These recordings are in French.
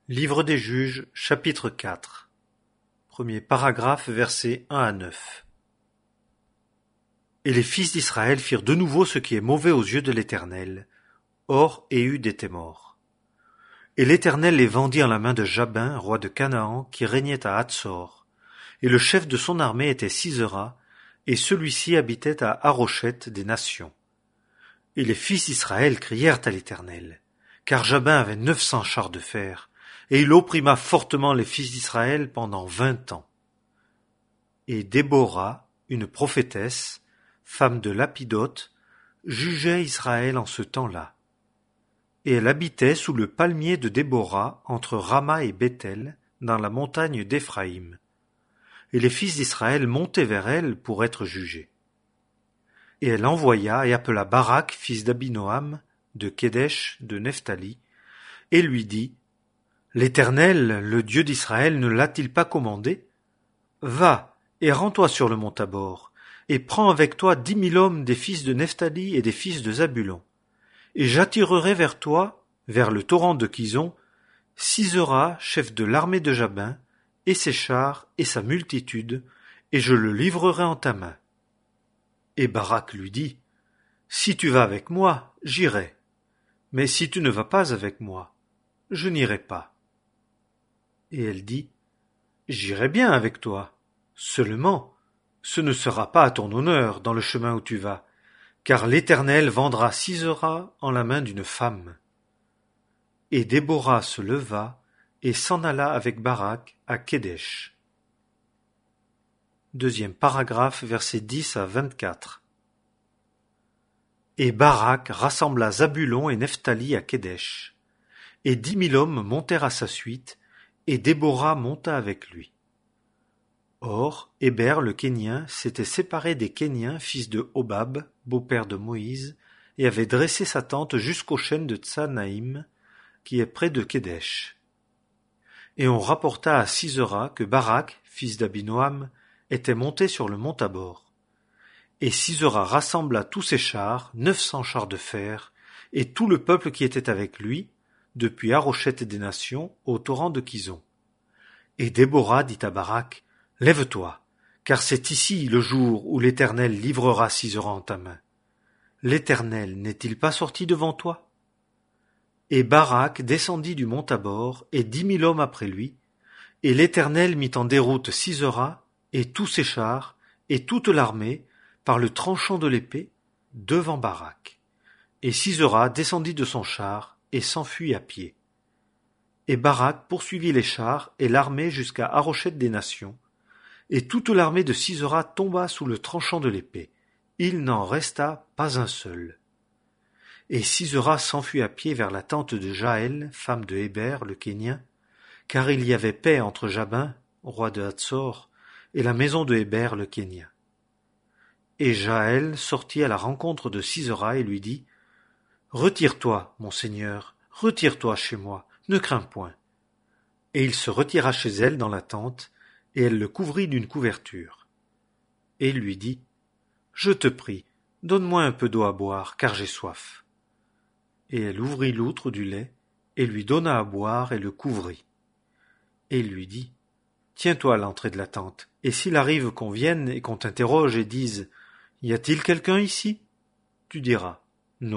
Livre des Juges, chapitre 4. Premier paragraphe, versets 1 à 9. Et les fils d'Israël firent de nouveau ce qui est mauvais aux yeux de l'Éternel. Or Éhud était mort. Et l'Éternel les vendit en la main de Jabin, roi de Canaan, qui régnait à Hatsor. Et le chef de son armée était Sisera, et celui-ci habitait à Harosheth des nations. Et les fils d'Israël crièrent à l'Éternel, car Jabin avait 900 chars de fer, et il opprima fortement les fils d'Israël pendant 20 ans. Et Déborah, une prophétesse, femme de Lapidoth, jugeait Israël en ce temps-là. Et elle habitait sous le palmier de Déborah, entre Rama et Béthel, dans la montagne d'Éphraïm. Et les fils d'Israël montaient vers elle pour être jugés. Et elle envoya et appela Barak, fils d'Abinoam, de Kédesh, de Nephtali, et lui dit, « L'Éternel, le Dieu d'Israël, ne l'a-t-il pas commandé? Va, et rends-toi sur le mont Tabor, et prends avec toi 10 000 hommes des fils de Nephtali et des fils de Zabulon. Et j'attirerai vers toi, vers le torrent de Kison, Sisera, chef de l'armée de Jabin, et ses chars et sa multitude, et je le livrerai en ta main. » Et Barak lui dit, « Si tu vas avec moi, j'irai. Mais si tu ne vas pas avec moi, je n'irai pas. » Et elle dit, « J'irai bien avec toi. Seulement, ce ne sera pas à ton honneur dans le chemin où tu vas, car l'Éternel vendra Sisera en la main d'une femme. » Et Déborah se leva et s'en alla avec Barak à Kédesh. Deuxième paragraphe, versets 10 à 24. Et Barak rassembla Zabulon et Nephtali à Kédesh. Et 10 000 hommes montèrent à sa suite, et Déborah monta avec lui. Or, Héber le Kénien s'était séparé des Kéniens, fils de Hobab, beau-père de Moïse, et avait dressé sa tente jusqu'aux chênes de Tsanaïm, qui est près de Kédesh. Et on rapporta à Sisera que Barak, fils d'Abinoam, était monté sur le mont Tabor. Et Sisera rassembla tous ses chars, 900 chars de fer, et tout le peuple qui était avec lui, depuis Harosheth des nations au torrent de Kison. Et Déborah dit à Barak, « Lève-toi, car c'est ici le jour où l'Éternel livrera Sisera en ta main. L'Éternel n'est-il pas sorti devant toi? » Et Barak descendit du mont Tabor, et 10 000 hommes après lui, et l'Éternel mit en déroute Sisera, et tous ses chars, et toute l'armée, par le tranchant de l'épée, devant Barak. Et Sisera descendit de son char, et s'enfuit à pied. Et Barak poursuivit les chars et l'armée jusqu'à Harosheth des nations, et toute l'armée de Sisera tomba sous le tranchant de l'épée. Il n'en resta pas un seul. Et Sisera s'enfuit à pied vers la tente de Jaël, femme de Héber le Kénien, car il y avait paix entre Jabin, roi de Hatsor, et la maison de Héber le Kénien. Et Jaël sortit à la rencontre de Sisera et lui dit, « Retire-toi, mon seigneur, retire-toi chez moi, ne crains point. » Et il se retira chez elle dans la tente, et elle le couvrit d'une couverture. Et il lui dit, « Je te prie, donne-moi un peu d'eau à boire, car j'ai soif. » Et elle ouvrit l'outre du lait, et lui donna à boire et le couvrit. Et il lui dit, « Tiens-toi à l'entrée de la tente, et s'il arrive qu'on vienne et qu'on t'interroge et dise, « Y a-t-il quelqu'un ici ?» Tu diras, « Non. »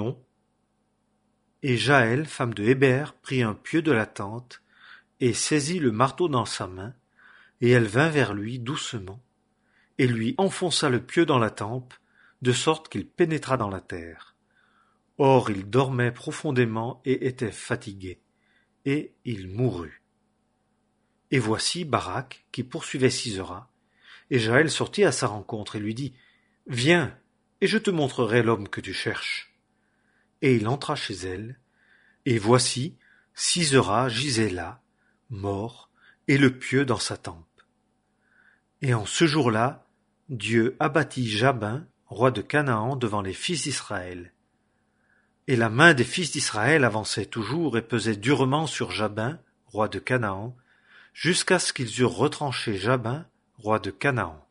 Et Jaël, femme de Héber, prit un pieu de la tente, et saisit le marteau dans sa main, et elle vint vers lui doucement, et lui enfonça le pieu dans la tempe, de sorte qu'il pénétra dans la terre. Or il dormait profondément et était fatigué, et il mourut. Et voici Barak, qui poursuivait Sisera, et Jaël sortit à sa rencontre et lui dit, « Viens, et je te montrerai l'homme que tu cherches. » Et il entra chez elle, et voici, Sisera gisait là, mort, et le pieu dans sa tempe. Et en ce jour-là, Dieu abattit Jabin, roi de Canaan, devant les fils d'Israël. Et la main des fils d'Israël avançait toujours et pesait durement sur Jabin, roi de Canaan, jusqu'à ce qu'ils eurent retranché Jabin, roi de Canaan.